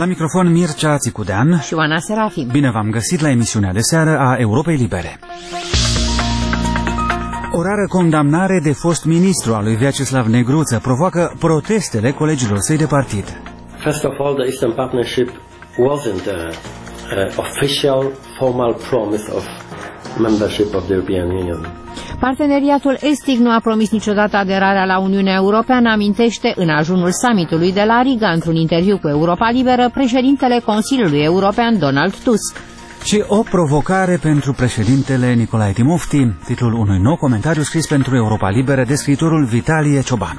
La microfon Mircea Țicudean și Oana Serafim. Bine v-am găsit la emisiunea de seară a Europei Libere. O rară condamnare de fost ministru al lui Vyacheslav Negruță provoacă protestele colegilor săi de partid. First of all, the Eastern Partnership wasn't an official, formal promise of membership of the European Union. Parteneriatul estic nu a promis niciodată aderarea la Uniunea Europeană, amintește în ajunul summitului de la Riga, într-un interviu cu Europa Liberă, președintele Consiliului European Donald Tusk. Și o provocare pentru președintele Nicolae Timofti, titlul unui nou comentariu scris pentru Europa Liberă de scriitorul Vitalie Ciobanu.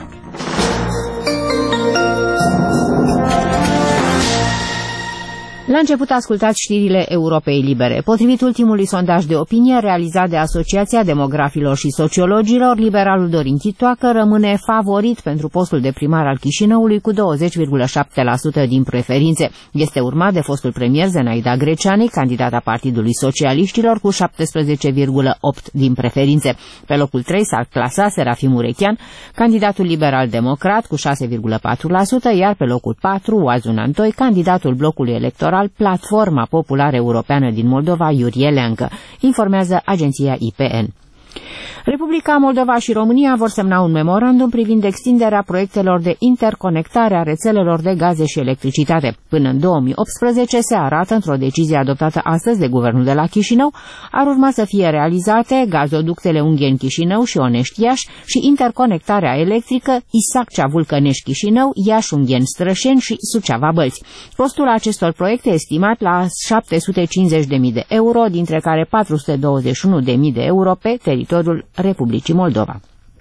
La început ascultați știrile Europei Libere. Potrivit ultimului sondaj de opinie realizat de Asociația Demografilor și Sociologilor, liberalul Dorin Chitoacă rămâne favorit pentru postul de primar al Chișinăului cu 20,7% din preferințe. Este urmat de fostul premier Zenaida Greceani, candidata Partidului Socialiștilor, cu 17,8% din preferințe. Pe locul 3 s-a clasat Serafim Urechean, candidatul liberal-democrat, cu 6,4%, iar pe locul 4 Oazun Antoi, candidatul blocului electoral Platforma Populară Europeană din Moldova, Iurie Leancă, informează agenția IPN. Republica Moldova și România vor semna un memorandum privind extinderea proiectelor de interconectare a rețelelor de gaze și electricitate. Până în 2018, se arată într-o decizie adoptată astăzi de guvernul de la Chișinău, ar urma să fie realizate gazoductele Ungheni-Chișinău și Onești-Iași și interconectarea electrică Isaccea-Vulcănești-Chișinău, Iași-Ungheni-Strășeni și Suceava-Bălți. Costul acestor proiecte estimat la 750.000 de euro, dintre care 421.000 de euro pe teritoriul Republicii Moldova.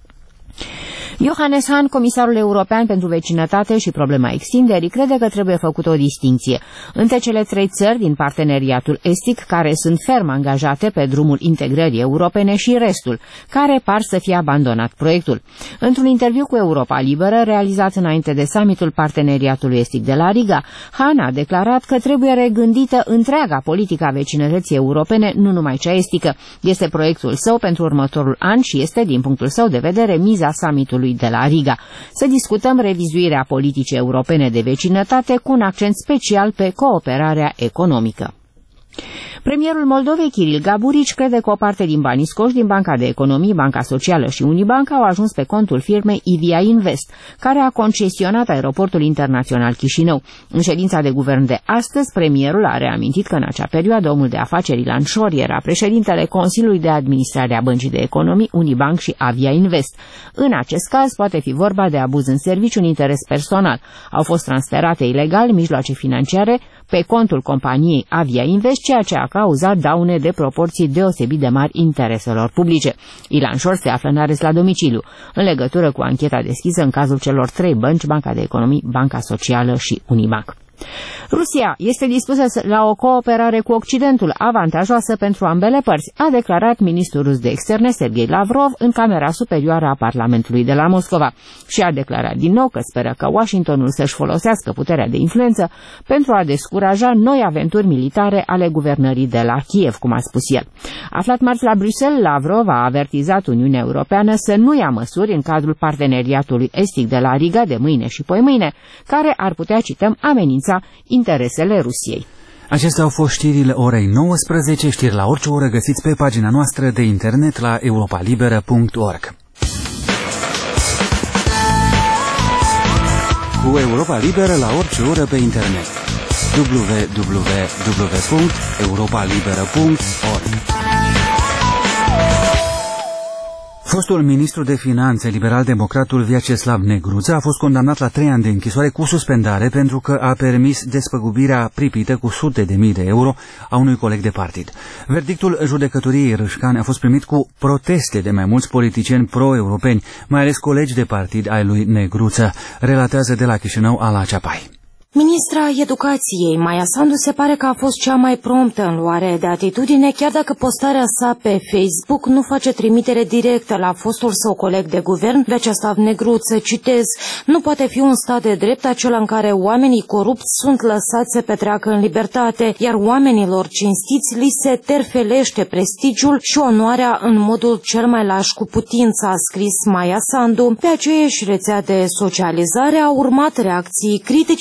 Johannes Hahn, comisarul european pentru vecinătate și problema extinderii, crede că trebuie făcută o distinție între cele trei țări din parteneriatul estic care sunt ferm angajate pe drumul integrării europene și restul, care par să fie abandonat proiectul. Într-un interviu cu Europa Liberă, realizat înainte de summitul parteneriatului estic de la Riga, Hahn a declarat că trebuie regândită întreaga politică a vecinătății europene, nu numai cea estică. Este proiectul său pentru următorul an și este, din punctul său de vedere, miza summitului de la Riga. Să discutăm revizuirea politicii europene de vecinătate cu un accent special pe cooperarea economică. Premierul Moldovei, Kiril Gaburici, crede că o parte din banii scoși din Banca de Economie, Banca Socială și Unibank au ajuns pe contul firmei Ivia Invest, care a concesionat aeroportul internațional Chișinău. În ședința de guvern de astăzi, premierul a reamintit că în acea perioadă omul de afaceri Ilan Șor era președintele Consiliului de Administrare a Băncii de Economie, Unibank și Avia Invest. În acest caz poate fi vorba de abuz în serviciu în interes personal. Au fost transferate ilegal mijloace financiare pe contul companiei Avia Invest, ceea ce a cauzat daune de proporții deosebit de mari intereselor publice. Ilan Șor se află în arest la domiciliu, în legătură cu ancheta deschisă în cazul celor trei bănci, Banca de Economie, Banca Socială și Unibank. Rusia este dispusă la o cooperare cu Occidentul avantajoasă pentru ambele părți, a declarat ministrul rus de externe Sergei Lavrov în Camera Superioară a Parlamentului de la Moscova și a declarat din nou că speră că Washingtonul să-și folosească puterea de influență pentru a descuraja noi aventuri militare ale guvernării de la Kiev, cum a spus el. Aflat marți la Bruxelles, Lavrov a avertizat Uniunea Europeană să nu ia măsuri în cadrul parteneriatului estic de la Riga de mâine și poimâine, care ar putea, cităm, amenința interesele Rusiei. Acestea au fost știrile orei 19, știri la orice oră găsiți pe pagina noastră de internet la europalibera.org. Cu Europa Liberă la orice oră pe internet. www.europalibera.org. Fostul ministru de finanțe liberal-democratul Vyacheslav Negruță a fost condamnat la 3 ani de închisoare cu suspendare pentru că a permis despăgubirea pripită cu sute de mii de euro a unui coleg de partid. Verdictul judecătoriei Râșcani a fost primit cu proteste de mai mulți politicieni pro-europeni, mai ales colegi de partid ai lui Negruță, relatează de la Chișinău Ala Ceapai. Ministra Educației, Maia Sandu, se pare că a fost cea mai promptă în luare de atitudine, chiar dacă postarea sa pe Facebook nu face trimitere directă la fostul său coleg de guvern, Vyacheslav Negruță. Citez: nu poate fi un stat de drept acela în care oamenii corupți sunt lăsați să petreacă în libertate, iar oamenilor cinstiți li se terfelește prestigiul și onoarea în modul cel mai laș cu putință, a scris Maia Sandu. Pe aceeași rețea de socializare au urmat reacții critice din partea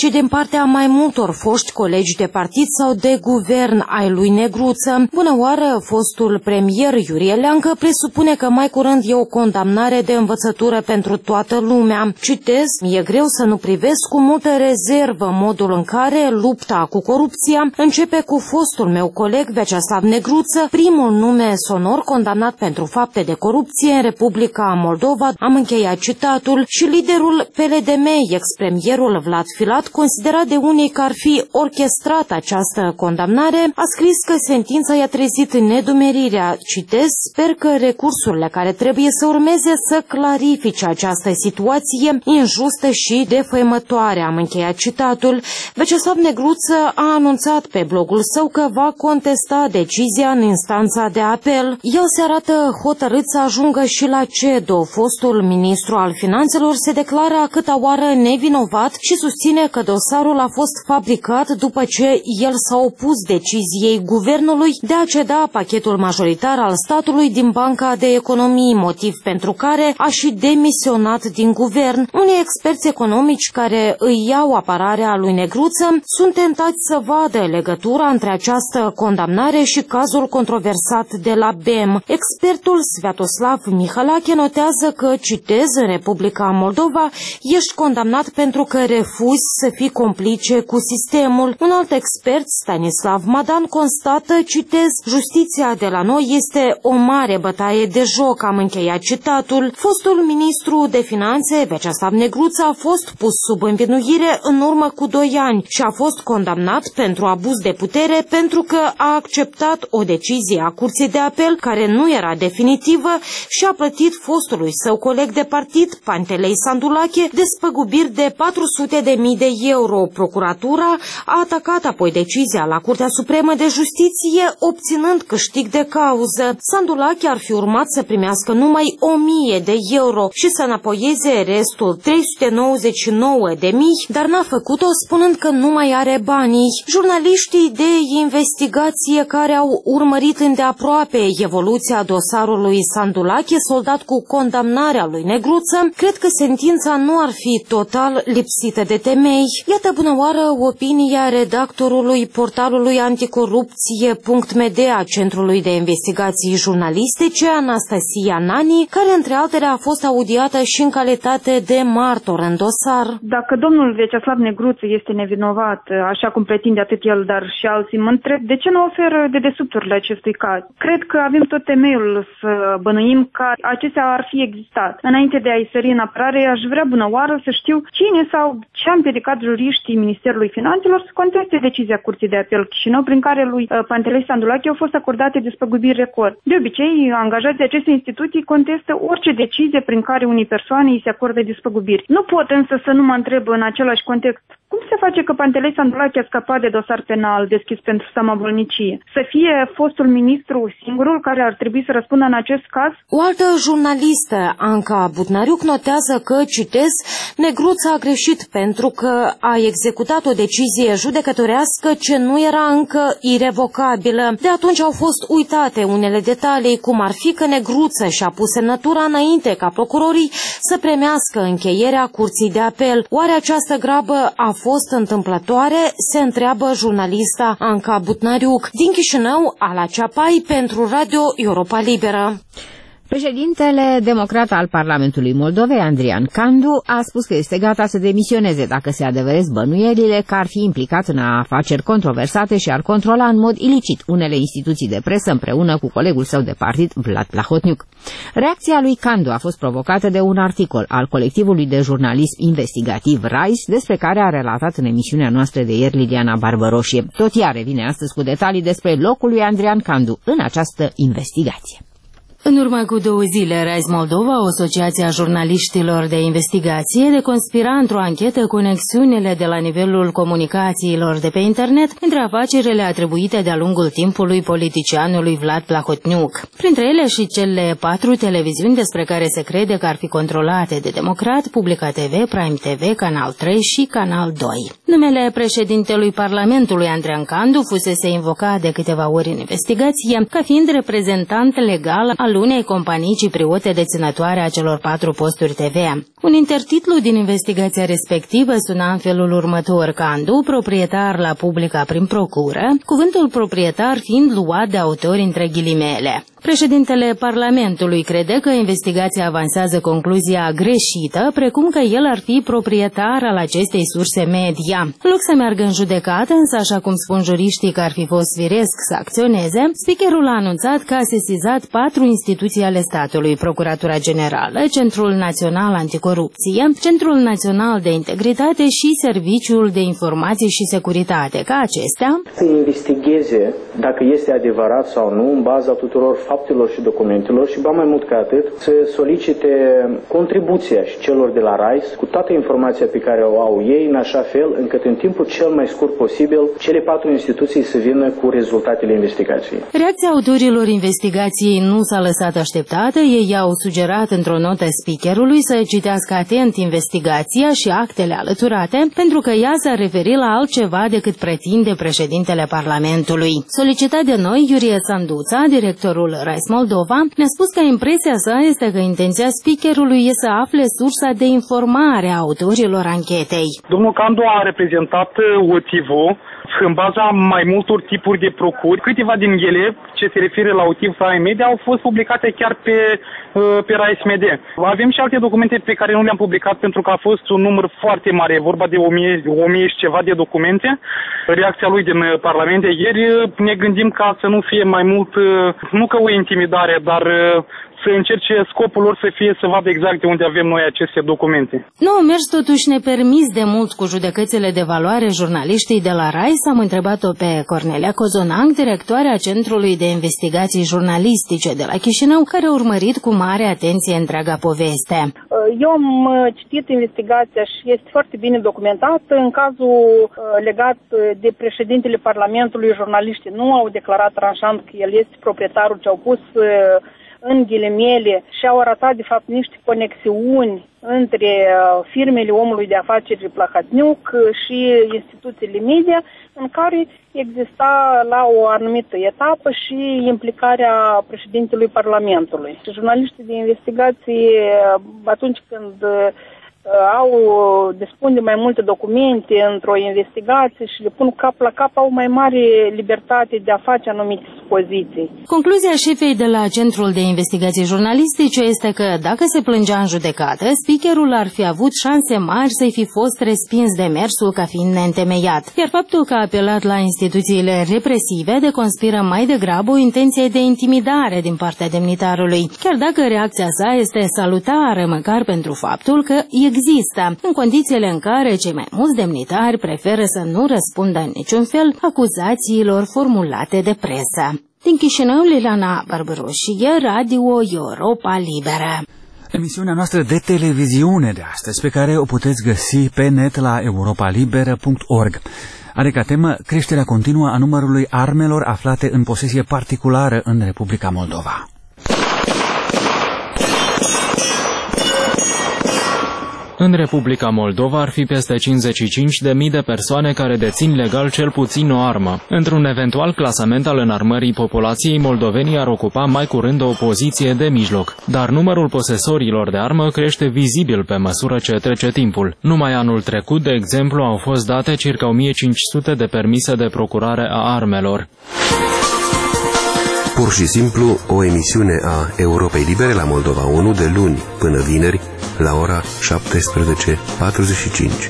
partea mai multor foști colegi de partid sau de guvern ai lui Negruță. Bună oară, fostul premier Iurie Leancă presupune că mai curând e o condamnare de învățătură pentru toată lumea. Citez, e greu să nu privesc cu multă rezervă modul în care lupta cu corupția începe cu fostul meu coleg Vyacheslav Negruță, primul nume sonor condamnat pentru fapte de corupție în Republica Moldova, am încheiat citatul, și liderul PLDM, ex-premierul Vlad Filat, considerat de unii că ar fi orchestrat această condamnare, a scris că sentința i-a trezit nedumerirea. Citez, sper că recursurile care trebuie să urmeze să clarifice această situație injustă și defăimătoare, am încheiat citatul. Vyacheslav Negruță a anunțat pe blogul său că va contesta decizia în instanța de apel. El se arată hotărât să ajungă și la CEDO. Fostul ministru al finanțelor se declară a câta oară nevinovat și susține că dosarul a fost fabricat după ce el s-a opus deciziei guvernului de a ceda pachetul majoritar al statului din Banca de Economii, motiv pentru care a și demisionat din guvern. Unii experți economici care îi iau apărarea lui Negruță sunt tentați să vadă legătura între această condamnare și cazul controversat de la BEM. Expertul Sviatoslav Mihalache notează că, citez, în Republica Moldova ești condamnat pentru că refuzi să fii complice cu sistemul. Un alt expert, Stanislav Madan, constată, citez, justiția de la noi este o mare bătaie de joc, am încheiat citatul. Fostul ministru de finanțe, Vyacheslav Negruță, a fost pus sub învinuire în urmă cu 2 ani și a fost condamnat pentru abuz de putere pentru că a acceptat o decizie a Curții de Apel care nu era definitivă și a plătit fostului său coleg de partid, Pantelei Sandulache, despăgubiri de 400.000 de euro. Procuratura a atacat apoi decizia la Curtea Supremă de Justiție, obținând câștig de cauză. Sandulache ar fi urmat să primească numai 1.000 de euro și să înapoieze restul 399.000, dar n-a făcut-o spunând că nu mai are banii. Jurnaliștii de investigație care au urmărit îndeaproape evoluția dosarului Sandulache, soldat cu condamnarea lui Negruță, cred că sentința nu ar fi total lipsită de temei. Iată bună oară opinia redactorului portalului anticorupție.md a Centrului de Investigații Jurnalistice, Anastasia Nani, care între altele a fost audiată și în calitate de martor în dosar. Dacă domnul Vyacheslav Negruță este nevinovat, așa cum pretinde atât el, dar și alții, mă întreb de ce nu oferă dedesubturile acestui caz. Cred că avem tot temeiul să bănuim că acestea ar fi existat. Înainte de a-i sări în apărare, aș vrea bună oară să știu cine sau ce a împiedicat juriștii Ministerului Finanțelor să conteste decizia Curții de Apel Chișinău, prin care lui Pantelei Sandulache au fost acordate despăgubiri record. De obicei, angajații acestei instituții contestă orice decizie prin care unei persoane îi se acordă despăgubiri. Nu pot însă să nu mă întreb în același context cum se face că Pantelei Sandulache a scăpat de dosar penal deschis pentru samavolnicie. Să fie fostul ministru singurul care ar trebui să răspundă în acest caz? O altă jurnalistă, Anca Butnariuc, notează că, citez, Negruță a greșit pentru că a executat o decizie judecătorească ce nu era încă irevocabilă. De atunci au fost uitate unele detalii, cum ar fi că Negruță și-a pus semnătura înainte ca procurorii să premească încheierea Curții de Apel. Oare această grabă a fost întâmplătoare? Se întreabă jurnalista Anca Butnariuc. Din Chișinău, Ala Ceapai pentru Radio Europa Liberă. Președintele democrat al Parlamentului Moldovei, Andrian Candu, a spus că este gata să demisioneze dacă se adeveresc bănuielile că ar fi implicat în afaceri controversate și ar controla în mod ilicit unele instituții de presă împreună cu colegul său de partid, Vlad Plahotniuc. Reacția lui Candu a fost provocată de un articol al colectivului de jurnalism investigativ RISE, despre care a relatat în emisiunea noastră de ieri Liliana Barbăroșie. Tot ea revine astăzi cu detalii despre locul lui Andrian Candu în această investigație. În urmă cu 2 zile, RISE Moldova, o asociație a jurnaliștilor de investigație, deconspira într-o anchetă conexiunile de la nivelul comunicațiilor de pe internet între afacerile atribuite de-a lungul timpului politicianului Vlad Plahotniuc. Printre ele și cele 4 televiziuni despre care se crede că ar fi controlate de Democrat, Publica TV, Prime TV, Canal 3 și Canal 2. Numele președintelui Parlamentului, Andrian Candu, fusese invocat de câteva ori în investigație ca fiind reprezentant legal al unei companii cipriote deținătoare a celor 4 posturi TV. Un intertitlu din investigația respectivă suna în felul următor: Candu, proprietar la Publica prin procură, cuvântul proprietar fiind luat de autori între ghilimele. Președintele Parlamentului crede că investigația avansează concluzia greșită, precum că el ar fi proprietar al acestei surse media. În loc să meargă în judecată, însă, așa cum spun juriștii că ar fi fost firesc să acționeze, speakerul a anunțat că a sesizat 4 instituții ale statului: Procuratura Generală, Centrul Național Anticorupție, Centrul Național de Integritate și Serviciul de Informații și Securitate, ca acestea să investigheze dacă este adevărat sau nu în baza tuturor faptelor și documentelor și, ba mai mult ca atât, să solicite contribuția și celor de la RAIS cu toată informația pe care o au ei, în așa fel încât în timpul cel mai scurt posibil cele 4 instituții să vină cu rezultatele investigației. Reacția autorilor investigației nu s-a lăsat așteptată. Ei au sugerat într-o notă speakerului să citească atent investigația și actele alăturate, pentru că ea s-a referit la altceva decât pretinde președintele Parlamentului. Solicitat de noi, Iurie Sanduța, directorul RAIS Moldova, ne-a spus că impresia sa este că intenția speakerului e să afle sursa de informare a autorilor anchetei. Domnul Candu a reprezentat OTIV-ul în baza mai multor tipuri de procuri. Câteva din ele, ce se referă la OTIV Prime Media, au fost publicate chiar pe RAIS Media. Avem și alte documente pe care nu le-am publicat pentru că a fost un număr foarte mare, e vorba de 1000 și ceva de documente. Reacția lui din Parlament de ieri, ne gândim ca să nu fie mai mult, nu că o intimidare, dar să încerce scopul lor să fie să vadă exact de unde avem noi aceste documente. Nu au mers totuși nepermis de mult cu judecățile de valoare jurnaliștii de la RAIS. Am întrebat-o pe Cornelia Cozonang, directoarea Centrului de Investigații Jurnalistice de la Chișinău, care a urmărit cu mare atenție întreaga poveste. Eu am citit investigația și este foarte bine documentată. În cazul legat de președintele Parlamentului, jurnaliștii nu au declarat tranșant că el este proprietarul, ce au pus în ghilimele și au arătat de fapt niște conexiuni între firmele omului de afaceri Plahotniuc și instituțiile media, în care exista la o anumită etapă și implicarea președintelui Parlamentului. Jurnaliștii de investigație, atunci când dispun de mai multe documente într-o investigație și le pun cap la cap, au mai mare libertate de a face anumite supoziții. Concluzia șefei de la Centrul de Investigații Jurnalistice este că dacă se plângea în judecată, speakerul ar fi avut șanse mari să-i fi fost respins demersul ca fiind neîntemeiat. Iar faptul că a apelat la instituțiile represive deconspiră mai degrabă o intenție de intimidare din partea demnitarului, chiar dacă reacția sa este salutară, măcar pentru faptul că există, în condițiile în care cei mai mulți demnitari preferă să nu răspundă în niciun fel acuzațiilor formulate de presă. Din Chișinău, Liliana Bărburoșie, Radio Europa Liberă. Emisiunea noastră de televiziune de astăzi, pe care o puteți găsi pe net la europalibera.org. Are ca temă creșterea continuă a numărului armelor aflate în posesie particulară în Republica Moldova. În Republica Moldova ar fi peste 55.000 de persoane care dețin legal cel puțin o armă. Într-un eventual clasament al înarmării populației, moldovenii ar ocupa mai curând o poziție de mijloc. Dar numărul posesorilor de armă crește vizibil pe măsură ce trece timpul. Numai anul trecut, de exemplu, au fost date circa 1500 de permise de procurare a armelor. Pur și simplu, o emisiune a Europei Libere la Moldova 1 de luni până vineri la ora 17:45.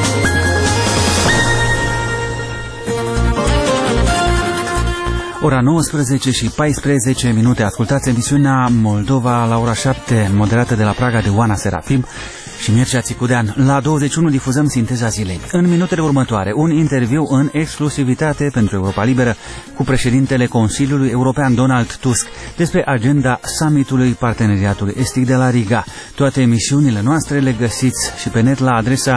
Ora 19 și 14 minute. Ascultați emisiunea Moldova la ora 7, moderată de la Praga de Oana Serafim și Mircea Țicudean. La 21 difuzăm Sinteza zilei. În minutele următoare, un interviu în exclusivitate pentru Europa Liberă cu președintele Consiliului European Donald Tusk despre agenda summitului Parteneriatului Estic de la Riga. Toate emisiunile noastre le găsiți și pe net la adresa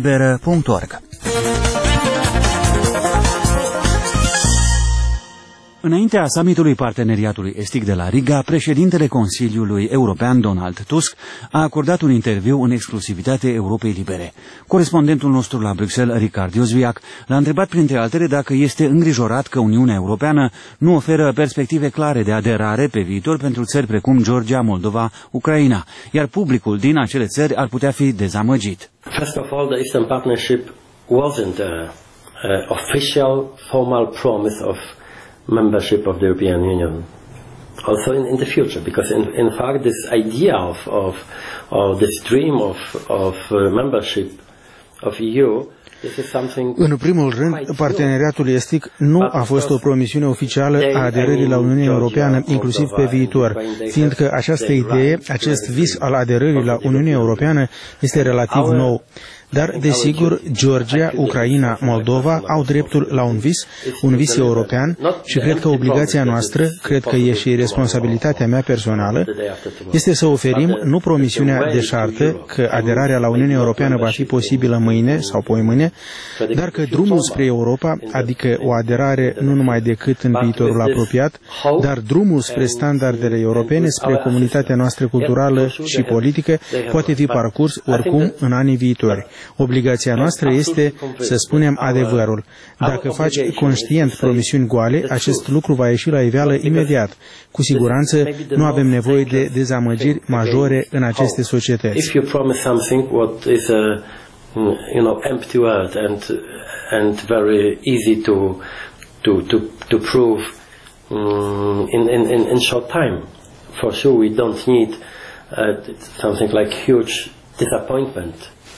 europalibera.org. Înaintea summitului Parteneriatului Estic de la Riga, președintele Consiliului European Donald Tusk a acordat un interviu în exclusivitate Europei Libere. Corespondentul nostru la Bruxelles, Ricard Iosviac, l-a întrebat printre altele dacă este îngrijorat că Uniunea Europeană nu oferă perspective clare de aderare pe viitor pentru țări precum Georgia, Moldova, Ucraina, iar publicul din acele țări ar putea fi dezamăgit. First of all, the Eastern Partnership wasn't an official, formal promise of membership of the European Union, also in the future, because in fact this idea of this dream of membership of EU. În primul rând, parteneriatul estic nu a fost o promisiune oficială a aderării la Uniunea Europeană, inclusiv pe viitor, fiindcă această idee, acest vis al aderării la Uniunea Europeană este relativ nou. Dar, desigur, Georgia, Ucraina, Moldova au dreptul la un vis european și cred că obligația noastră, cred că e și responsabilitatea mea personală, este să oferim nu promisiunea deșartă că aderarea la Uniunea Europeană va fi posibilă mâine sau poimâine, dar că drumul spre Europa, adică o aderare nu numai decât în viitorul apropiat, dar drumul spre standardele europene, spre comunitatea noastră culturală și politică, poate fi parcurs oricum în anii viitori. Obligația noastră este să spunem adevărul. Dacă faci conștient promisiuni goale, acest lucru va ieși la iveală imediat. Cu siguranță nu avem nevoie de dezamăgiri majore în aceste societăți. If you promise something what is a empty word and very easy to prove in short time, for sure we don't need something like huge disappointment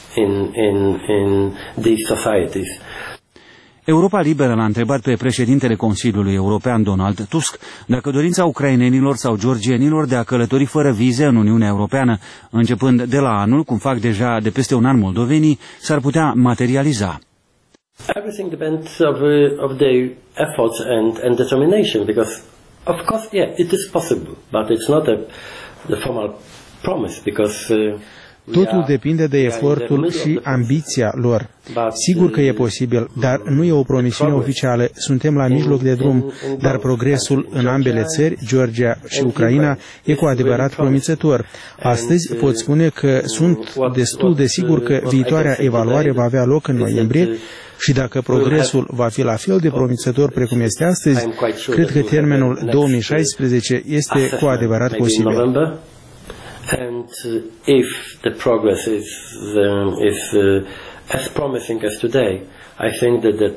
in these societies. Europa Liberă l-a întrebat pe președintele Consiliului European Donald Tusk dacă dorința ucrainenilor sau georgienilor de a călători fără vize în Uniunea Europeană, începând de la anul, cum fac deja de peste un an moldovenii, s-ar putea materializa. Everything depends of their efforts and determination, because of course, yeah, it is possible, but it's not the formal promise, because totul depinde de efortul și ambiția lor. Sigur că e posibil, dar nu e o promisiune oficială. Suntem la mijloc de drum, dar progresul în ambele țări, Georgia și Ucraina, e cu adevărat promițător. Astăzi pot spune că sunt destul de sigur că viitoarea evaluare va avea loc în noiembrie și dacă progresul va fi la fel de promițător precum este astăzi, cred că termenul 2016 este cu adevărat posibil. And if the progress is as promising as today, I think that the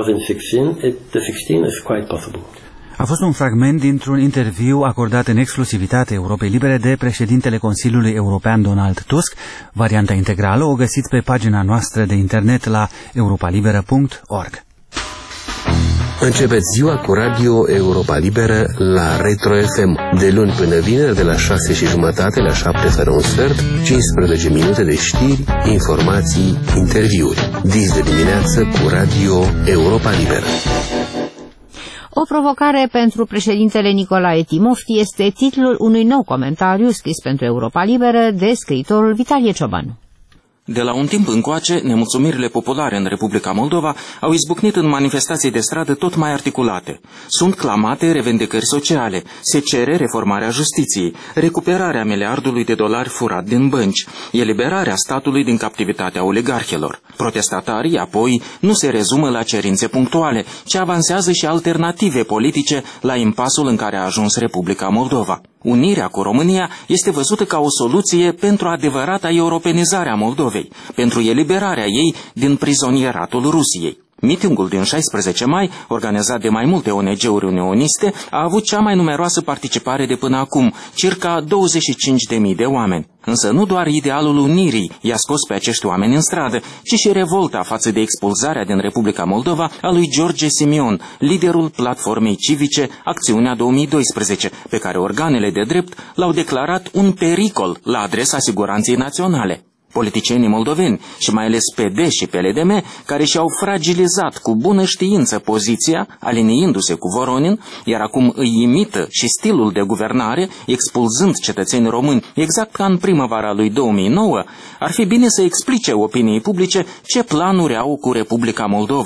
2016 is quite possible. A fost un fragment dintr-un interviu acordat în exclusivitate Europei Libere de președintele Consiliului European Donald Tusk. Varianta integrală o găsiți pe pagina noastră de internet la europalibera.org. Începeți ziua cu Radio Europa Liberă la Retro FM, de luni până vineri de la 6:30 la 7 fără un sfert, 15 minute de știri, informații, interviuri. Dis de dimineață cu Radio Europa Liberă. O provocare pentru președintele Nicolae Timofti este titlul unui nou comentariu scris pentru Europa Liberă de scriitorul Vitalie Ciobanu. De la un timp încoace, nemulțumirile populare în Republica Moldova au izbucnit în manifestații de stradă tot mai articulate. Sunt clamate revendicări sociale, se cere reformarea justiției, recuperarea miliardului de dolari furat din bănci, eliberarea statului din captivitatea oligarhelor. Protestatarii, apoi, nu se rezumă la cerințe punctuale, ci avansează și alternative politice la impasul în care a ajuns Republica Moldova. Unirea cu România este văzută ca o soluție pentru adevărata europenizare a Moldovei, pentru eliberarea ei din prizonieratul Rusiei. Mitingul din 16 mai, organizat de mai multe ONG-uri unioniste, a avut cea mai numeroasă participare de până acum, circa 25.000 de oameni. Însă nu doar idealul unirii i-a scos pe acești oameni în stradă, ci și revolta față de expulzarea din Republica Moldova a lui George Simion, liderul platformei civice Acțiunea 2012, pe care organele de drept l-au declarat un pericol la adresa siguranței naționale. Politicienii moldoveni și mai ales PD și PLDM, care și-au fragilizat cu bună știință poziția, aliniindu-se cu Voronin, iar acum îi imită și stilul de guvernare, expulzând cetățeni români, exact ca în primăvara lui 2009, ar fi bine să explice opiniei publice ce planuri au cu Republica Moldova.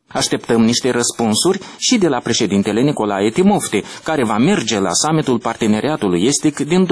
Așteptăm niște răspunsuri și de la președintele Nicolae Timofte, care va merge la summitul Parteneriatului Estic din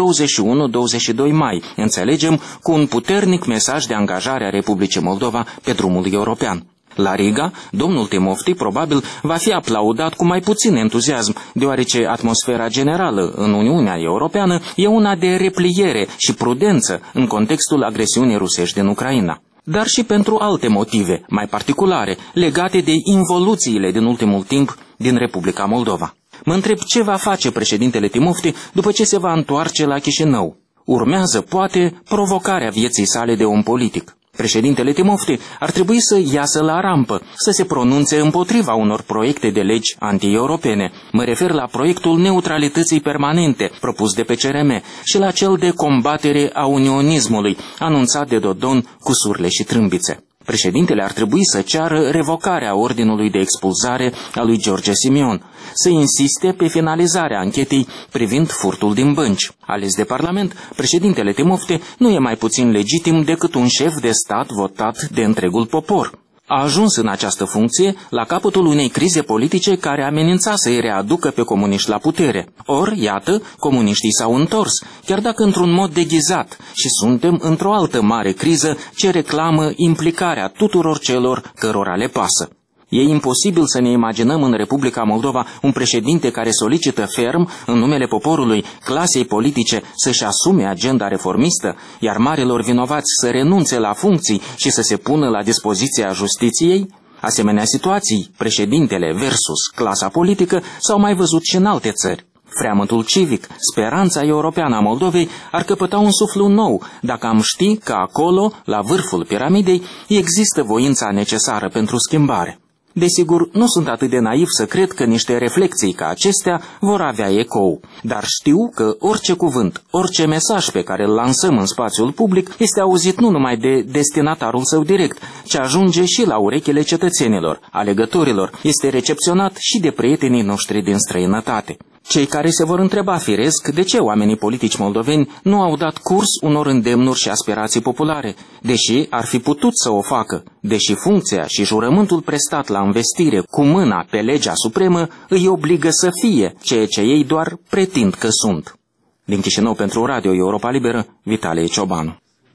21-22 mai, înțelegem, cu un puternic mesaj de angajare a Republicii Moldova pe drumul european. La Riga, domnul Timofte probabil va fi aplaudat cu mai puțin entuziasm, deoarece atmosfera generală în Uniunea Europeană e una de repliere și prudență în contextul agresiunii rusești din Ucraina. Dar și pentru alte motive, mai particulare, legate de involuțiile din ultimul timp din Republica Moldova. Mă întreb ce va face președintele Timofte după ce se va întoarce la Chișinău. Urmează, poate, provocarea vieții sale de om politic. Președintele Timofte ar trebui să iasă la rampă, să se pronunțe împotriva unor proiecte de legi anti-europene. Mă refer la proiectul neutralității permanente propus de PCRM și la cel de combatere a unionismului, anunțat de Dodon cu surle și trâmbițe. Președintele ar trebui să ceară revocarea ordinului de expulzare a lui George Simion, să insiste pe finalizarea anchetei privind furtul din bănci. Ales de Parlament, președintele Timofte nu e mai puțin legitim decât un șef de stat votat de întregul popor. A ajuns în această funcție la capătul unei crize politice care amenința să îi readucă pe comuniști la putere. Ori, iată, comuniștii s-au întors, chiar dacă într-un mod deghizat, și suntem într-o altă mare criză ce reclamă implicarea tuturor celor cărora le pasă. E imposibil să ne imaginăm în Republica Moldova un președinte care solicită ferm, în numele poporului, clasei politice să-și asume agenda reformistă, iar marilor vinovați să renunțe la funcții și să se pună la dispoziția justiției? Asemenea situații, președintele versus clasa politică, s-au mai văzut și în alte țări. Freamătul civic, speranța europeană a Moldovei ar căpăta un suflu nou dacă am ști că acolo, la vârful piramidei, există voința necesară pentru schimbare. Desigur, nu sunt atât de naiv să cred că niște reflexii ca acestea vor avea ecou, dar știu că orice cuvânt, orice mesaj pe care îl lansăm în spațiul public este auzit nu numai de destinatarul său direct, ci ajunge și la urechile cetățenilor, alegătorilor, este recepționat și de prietenii noștri din străinătate. Cei care se vor întreba firesc de ce oamenii politici moldoveni nu au dat curs unor îndemnuri și aspirații populare, deși ar fi putut să o facă, deși funcția și jurământul prestat la învestire cu mâna pe legea supremă îi obligă să fie ceea ce ei doar pretind că sunt. Din Chișinău pentru Radio Europa Liberă, Vitalie Ciobanu.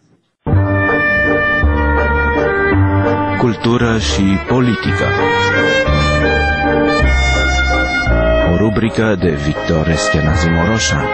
Cultură și politică. O rubrică de Victor Eschenazi Moroșa.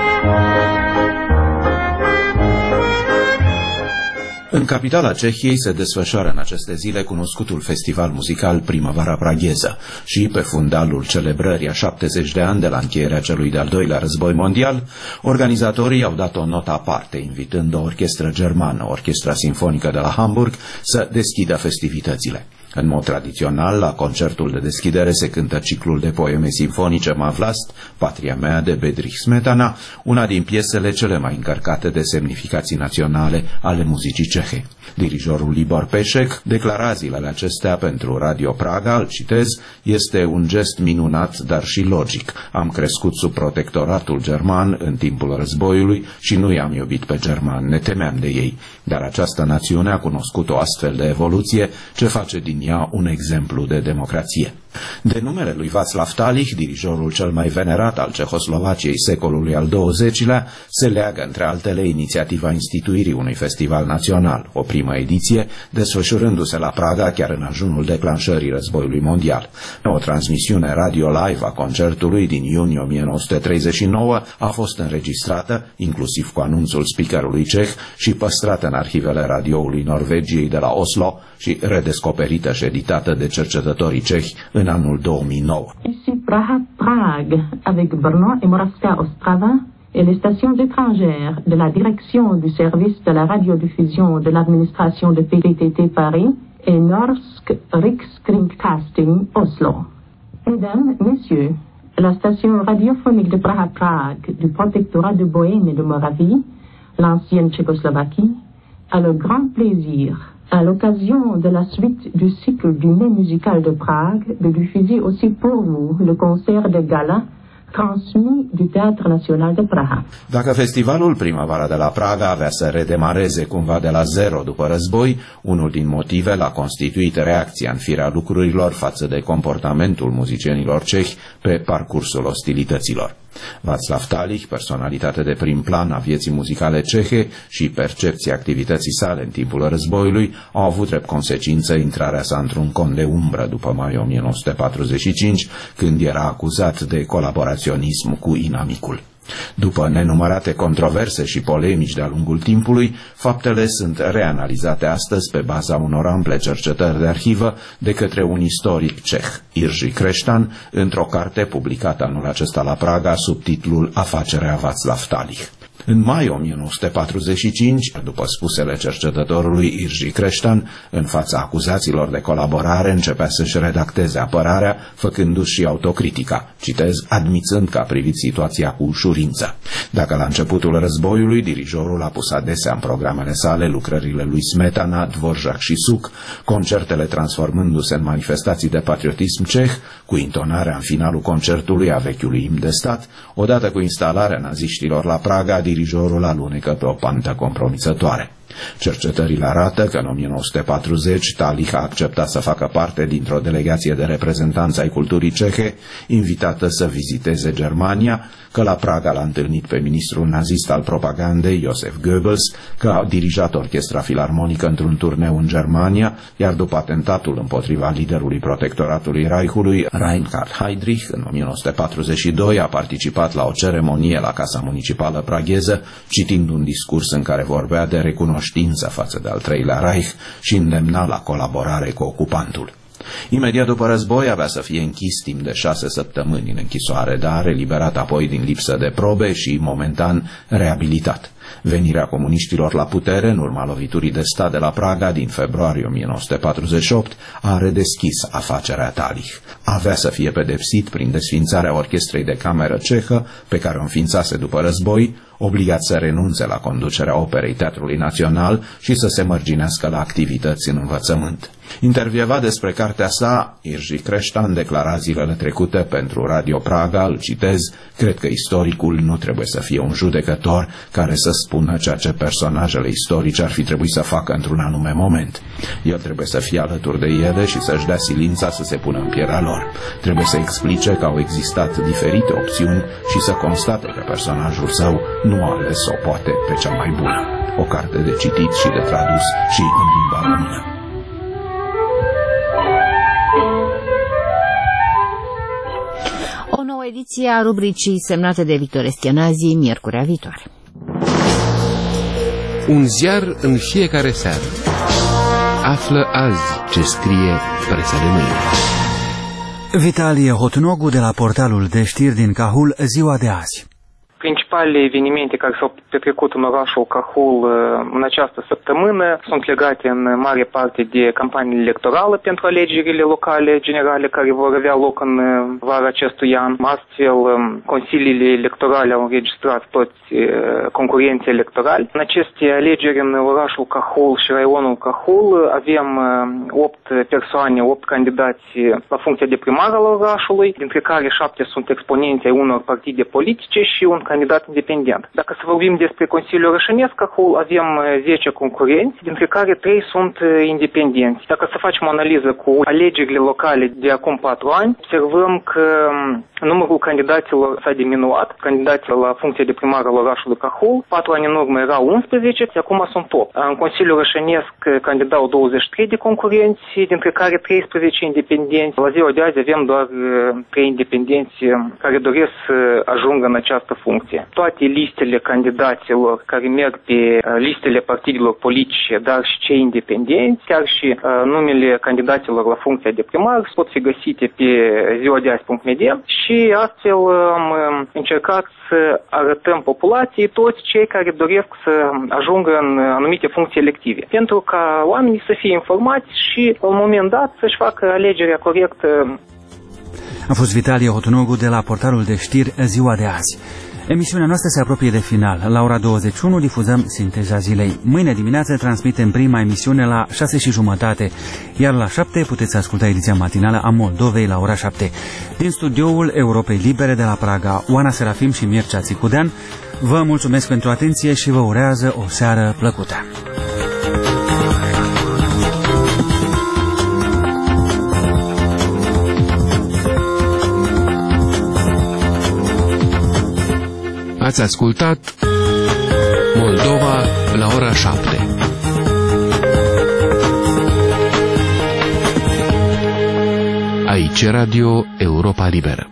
În capitala Cehiei se desfășoară în aceste zile cunoscutul festival muzical Primăvara Pragheză și, pe fundalul celebrării a 70 de ani de la încheierea celui de-al doilea război mondial, organizatorii au dat o notă aparte, invitând o orchestră germană, Orchestra Sinfonică de la Hamburg, să deschidă festivitățile. În mod tradițional, la concertul de deschidere se cântă ciclul de poeme sinfonice Ma Vlast, Patria mea, de Bedřich Smetana, una din piesele cele mai încărcate de semnificații naționale ale muzicii cehe. Dirijorul Libor Peșec declara zilele acestea pentru Radio Praga, îl citez, este un gest minunat, dar și logic. Am crescut sub protectoratul german în timpul războiului și nu i-am iubit pe germani, ne temeam de ei. Dar această națiune a cunoscut o astfel de evoluție ce face din ea un exemplu de democrație. De numele lui Václav Talich, dirijorul cel mai venerat al Cehoslovaciei secolului al XX-lea, se leagă între altele inițiativa instituirii unui festival național, o primă ediție, desfășurându-se la Praga chiar în ajunul declanșării războiului mondial. O transmisiune radio live a concertului din iunie 1939 a fost înregistrată, inclusiv cu anunțul speakerului ceh, și păstrată în arhivele radioului Norvegiei de la Oslo și redescoperită și editată de cercetătorii cehi în anul 2009. Ici Prague, avec Brno et Moravska Ostrava, et les stations étrangères de la direction du service de la radiodiffusion de l'administration de VTT Paris et Norsk Rikskringkasting Oslo. Mesdames, Messieurs, la station radiophonique de Prague du protectorat de Bohême et de Moravie, l'ancienne Tchécoslovaquie, a le grand plaisir, à l'occasion de la suite du cycle du Mai musical de Prague, de diffuser aussi pour vous le concert de gala transmis du Théâtre National de Praha. Dacă festivalul Primăvara de la Praga avea să redemareze cumva de la zero după război, unul din motive l-a constituit reacția în firea lucrurilor față de comportamentul muzicienilor cehi pe parcursul ostilităților. Václav Talich, personalitate de prim plan a vieții muzicale cehe și percepția activității sale în timpul războiului, au avut drept consecință intrarea sa într-un cont de umbră după mai 1945, când era acuzat de colaboraționism cu inamicul. După nenumărate controverse și polemici de-a lungul timpului, faptele sunt reanalizate astăzi pe baza unor ample cercetări de arhivă de către un istoric ceh, Jiří Kreštan, într-o carte publicată anul acesta la Praga sub titlul Afacerea Václav Talich. În mai 1945, după spusele cercetătorului Jiří Kreštan, în fața acuzațiilor de colaborare, începea să-și redacteze apărarea, făcându-și și autocritica, citez, admițând că a privit situația cu ușurință. Dacă la începutul războiului dirijorul a pus adesea în programele sale lucrările lui Smetana, Dvorak și Suk, concertele transformându-se în manifestații de patriotism ceh, cu intonarea în finalul concertului a vechiului imn de stat, odată cu instalarea naziștilor la Praga, dirijorul alunecă pe o pantă compromițătoare. Cercetările arată că în 1940 Talich a acceptat să facă parte dintr-o delegație de reprezentanți ai culturii cehe, invitată să viziteze Germania, că la Praga l-a întâlnit pe ministrul nazist al propagandei, Josef Goebbels, că a dirijat orchestra filarmonică într-un turneu în Germania, iar după atentatul împotriva liderului protectoratului Reichului, Reinhard Heydrich, în 1942 a participat la o ceremonie la Casa Municipală pragheză, citind un discurs în care vorbea de recunoștință față de al treilea Reich și îndemna la colaborare cu ocupantul. Imediat după război avea să fie închis timp de 6 săptămâni în închisoare, dar eliberat apoi din lipsă de probe și momentan reabilitat. Venirea comuniștilor la putere în urma loviturii de stat de la Praga din februarie 1948 a redeschis afacerea Talich. Avea să fie pedepsit prin desfințarea orchestrei de cameră cehă pe care o înființase după război, obligat să renunțe la conducerea operei Teatrului Național și să se mărginească la activități în învățământ. Intervievat despre cartea sa, Jiří Kreštan declara zilele trecute pentru Radio Praga, îl citez, cred că istoricul nu trebuie să fie un judecător care să spună ceea ce personajele istorice ar fi trebuit să facă într-un anume moment. El trebuie să fie alături de ele și să-și dea silința să se pună în pielea lor. Trebuie să explice că au existat diferite opțiuni și să constate că personajul său nu a ales-o poate pe cea mai bună. O carte de citit și de tradus și în limba română. O nouă ediție a rubricii semnate de Victor Eschenazi, miercurea viitoare. Un ziar în fiecare seară. Află azi ce scrie presa de mâine. Vitalie Hotnogu de la portalul de știri din Cahul, ziua de azi. Principalele evenimente care s-au petrecut în orașul Cahul în această săptămână sunt legate în mare parte de campania electorală pentru alegerile locale generale care vor avea loc în vara acestui an. Astfel, consiliile electorale au înregistrat toți concurenții electorali. În aceste alegeri în orașul Cahul și raionul Cahul avem 8 persoane, 8 candidați la funcția de primar al orașului, dintre care 7 sunt exponenți ai unor partide politice și un candidat independent. Dacă să vorbim despre Consiliul Rășănesc Cahul, avem 10 concurenți, dintre care 3 sunt independenți. Dacă să facem o analiză cu alegerile locale de acum 4 ani, observăm că numărul candidaților s-a diminuat. Candidații la funcție de primar al orașului Cahul, 4 ani în urmă erau 11, acum sunt 8. În Consiliul Rășănesc candidau 23 de concurenți, dintre care 13 independenți. La ziua de azi avem doar 3 independenți care doresc să ajungă în această funcție. Toate listele candidaților care merg pe listele partidelor politice, dar și cei independenți, chiar și numele candidaților la funcția de primar pot fi găsite pe ziua de azi.media și astfel am încercat să arătăm populației toți cei care doresc să ajungă în anumite funcții elective, pentru ca oamenii să fie informați și la un moment dat să-și facă alegerea corectă. A fost Vitalie Hotunogu de la portalul de știri Ziua de azi. Emisiunea noastră se apropie de final. La ora 21 difuzăm Sinteza zilei. Mâine dimineață transmitem prima emisiune la 6:30, iar la 7 puteți asculta ediția matinală a Moldovei la ora 7. Din studioul Europei Libere de la Praga, Oana Serafim și Mircea Țicudean vă mulțumesc pentru atenție și vă urează o seară plăcută. Ați ascultat Moldova la ora 7. Aici Radio Europa Liberă.